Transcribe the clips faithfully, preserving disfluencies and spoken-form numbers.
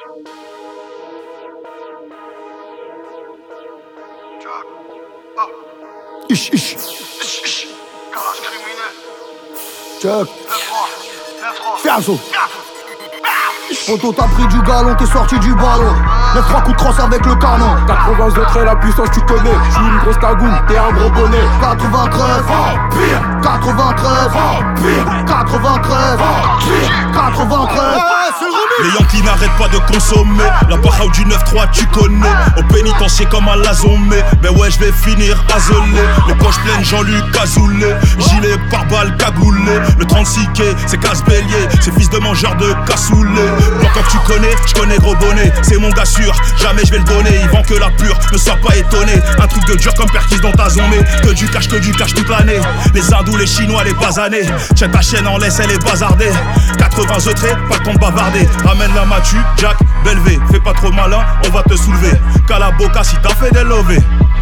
Ich, ich. Garage criminel. Check. Fiaso. Poto t'as pris du galon, t'es sorti du ballon. neuf trois coups de crosse avec le canon. quatre-vingts de trait, la puissance tu connais. J'suis une grosse cagoule, t'es un gros bonnet. quatre-vingt-treize, pire. quatre-vingt-treize, pire. quatre-vingt-treize, pire. quatre-vingt-treize. Les Yankees n'arrêtent pas de consommer. La barre du neuf trois tu connais. Au pénitencier comme à la zombie. Ben ouais je vais finir isolé. Les poches pleines Jean-Luc Azoulay. Gilet pare-balles cagoulé. Le trente-six quai c'est casse-bélier. C'est fils de mangeur de cassoulet. Blanc quand tu connais, je connais gros bonnet. C'est mon gars sûr, jamais je vais le donner. Il vend que la pure, ne sois pas étonné. Un truc de dur comme Perkis dans ta zombie. Que du cash, que du cash toute l'année. Les hindous, les chinois, les basanés. Tiens ta chaîne en laisse, elle est bazardée. quatre-vingts œutrés, pas le temps de bavarder. Ramène la matu, Jack, Belvé. Fais pas trop malin, on va te soulever. Calaboca si t'as fait des lovés.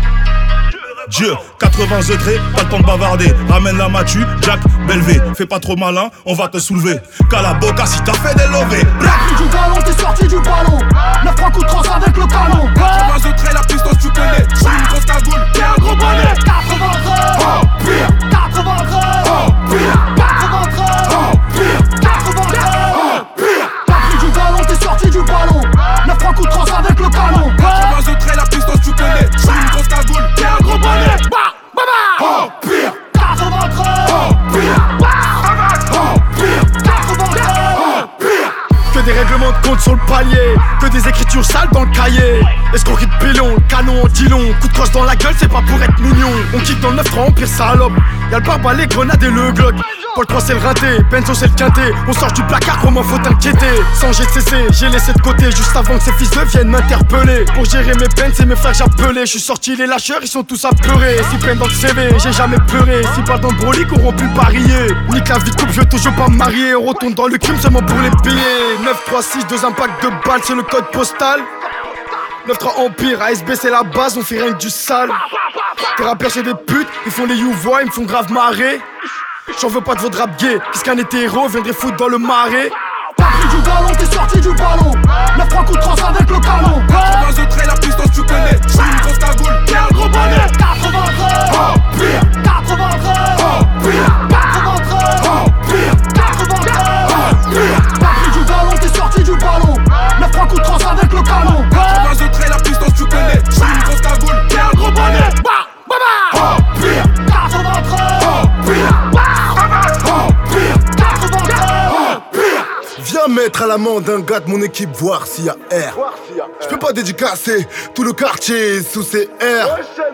Dieu, quatre-vingts œutrés, pas le temps de bavarder. Ramène la matu, Jack, Belvé. Fais pas trop malin, on va te soulever. Calaboca si t'as fait des lovés. T'as pris du galon, t'es sorti du ballon. neuf trois coups de crosse avec le canon. quatre-vingts œutrés, la puissance tu connais. J'suis une grosse cagoule, t'es un gros bonnet. quatre-vingt-treize, oh, pire. quatre-vingt-treize, oh, pire. quatre-vingt-treize, oh, pire. quatre-vingt-treize, oh, pire. T'as pris du galon, t'es sorti du ballon. neuf trois coups de crosse avec le canon. quatre-vingts œutrés, la puissance tu connais. J'suis une grosse cagoule, t'es un gros bonnet. Bah, bah, bah. Oh, pire. quatre-vingt-treize, oh, pire. Oh, pire. quatre-vingt-treize, oh, pire. Que des règlements de compte sur le palier, que des écritures sales dans le cahier. Escroquerie de pilon, canon en dit long. Coup de crosse dans la gueule, c'est pas pour être mignon. On kick dans le neuf trois, on pire salope. Y'a le pare-balai, grenade et le glock. Paul trois c'est le rinté, Benzo c'est le quinté. On sort du placard, comment faut t'inquiéter. Sans G C C, j'ai laissé de côté juste avant que ces fils de viennent m'interpeller. Pour gérer mes peines, c'est mes frères que j'appelais. J'suis sorti les lâcheurs, ils sont tous apeurés. Si peine dans le C V, j'ai jamais pleuré. Si pas dans le brolic, auront pu parier. Nique la vie de couple, je veux toujours pas me marier. On retourne dans le crime seulement pour les payer. neuf trois six, deux impacts de balles, c'est le code postal. neuf trois Empire, A S B c'est la base, on fait rien que du sale. Tes rappeurs c'est des putes, ils font les you-voix, ils me font grave marrer. J'en veux pas de votre rap gay, puisqu'un été héros viendrait foutre dans le marais. T'as pris du galon, t'es sorti du ballon. neuf trois coups de crosse avec le canon. quatre-vingts œutrés, la puissance tu connais. J'suis une grosse cagoule, t'es un gros bonnet. quatre-vingt-treize, oh, pire. quatre-vingt-treize, oh, pire. quatre-vingt-treize, oh, pire. quatre-vingt-treize, oh, pire. T'as pris du galon, t'es sorti du ballon. neuf trois coups de crosse avec le canon. quatre-vingts œutrés, la puissance tu connais. J'suis une grosse cagoule, t'es un gros bonnet. Bah, bah, bah. Oh, pire. quatre-vingt-treize, oh, pire. Viens mettre à l'amende un gars de mon équipe, voir s'il y a R. Je peux pas dédicacer tout le quartier sous ces R.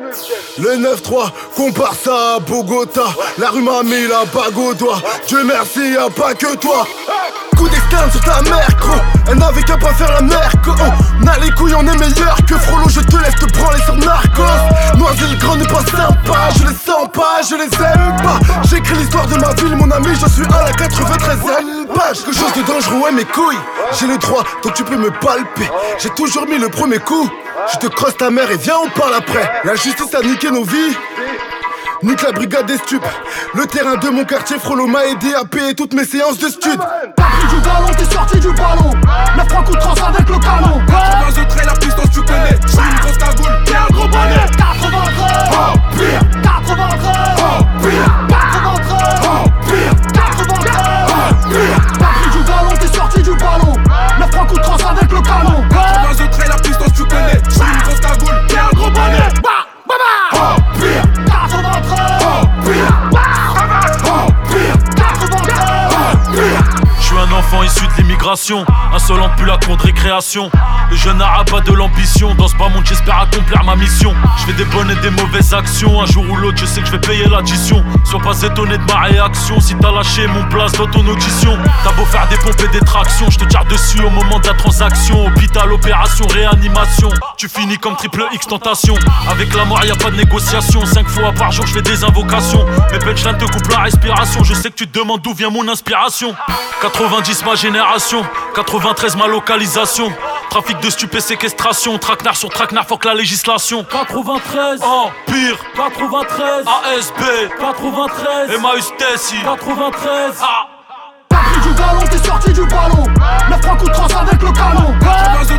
Le neuf trois compare ça à Bogota. La rue m'a mis la bague au doigt. Dieu merci, y'a pas que toi. Coup d'externe sur ta mère, gros. Elle n'avait qu'à pas faire la mère, gros. On a les couilles, on est meilleur que Frollo. Je te laisse te branler sur Narcos. Noisy le grand n'est pas sympa. Je les sens pas, je les aime pas. J'écris l'histoire de ma ville, mon ami. Je suis à la quatre-vingt-treizième page. Quelque chose de dangereux, ouais, mes couilles. J'ai le droit, donc tu peux me palper. J'ai toujours mis le premier coup. Je te crosse ta mère et viens, on parle après. La justice a niqué nos vies. Nique la brigade des stupes. Le terrain de mon quartier, Frollo m'a aidé à payer toutes mes séances de stud. T'as pris du galon, t'es sorti du ballon. neuf trois coups de crosse avec le canon. quatre-vingts œutrés, la puissance tu connais. J'suis une grosse cagoule, t'es un gros bonnet. quatre-vingt-treize, oh, pire. quatre-vingt-treize, oh, pire. quatre-vingt-treize, oh, pire. quatre-vingt-treize, oh, pire. T'as pris du galon, t'es sorti du ballon. neuf trois coups de crosse avec le canon. quatre-vingts œutrés, la puissance tu connais. J'suis une grosse cagoule, t'es un gros bonnet. Bah, bah, bah. Oh, pire. quatre-vingt-treize, oh, pire. Oh, pire. quatre-vingt-treize, oh, pire. Je suis un enfant issu de l'immigration, insolent plus la cour de récréation. Le jeune arabe a de l'ambition, dans ce bas monde j'espère accomplir ma mission. Je fais des bonnes et des mauvaises actions, un jour ou l'autre je sais que je vais payer l'addition. Sois pas étonné de ma réaction, si t'as lâché mon place dans ton audition. T'as beau faire des pompes et des tractions, je te tire dessus au moment de la transaction. Hôpital, opération, réanimation, tu finis comme triple X tentation. Avec la mort y'a pas de négociation, cinq fois par jour je fais des invocations. Mes punchlines te coupent la respiration, je sais que tu te demandes d'où vient mon inspiration. quatre-vingt-dix ma génération, quatre-vingt-treize ma localisation. Trafic de stupé, séquestration, traquenard sur traquenard, fuck la législation. quatre-vingt-treize, Empire, quatre-vingt-treize, A S B, quatre-vingt-treize, Emmaüs Tessie, quatre-vingt-treize. Ah. T'as pris du galon, t'es sorti du ballon. neuf trois coups de crosse avec le canon. quatre-vingts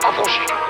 Affranchi.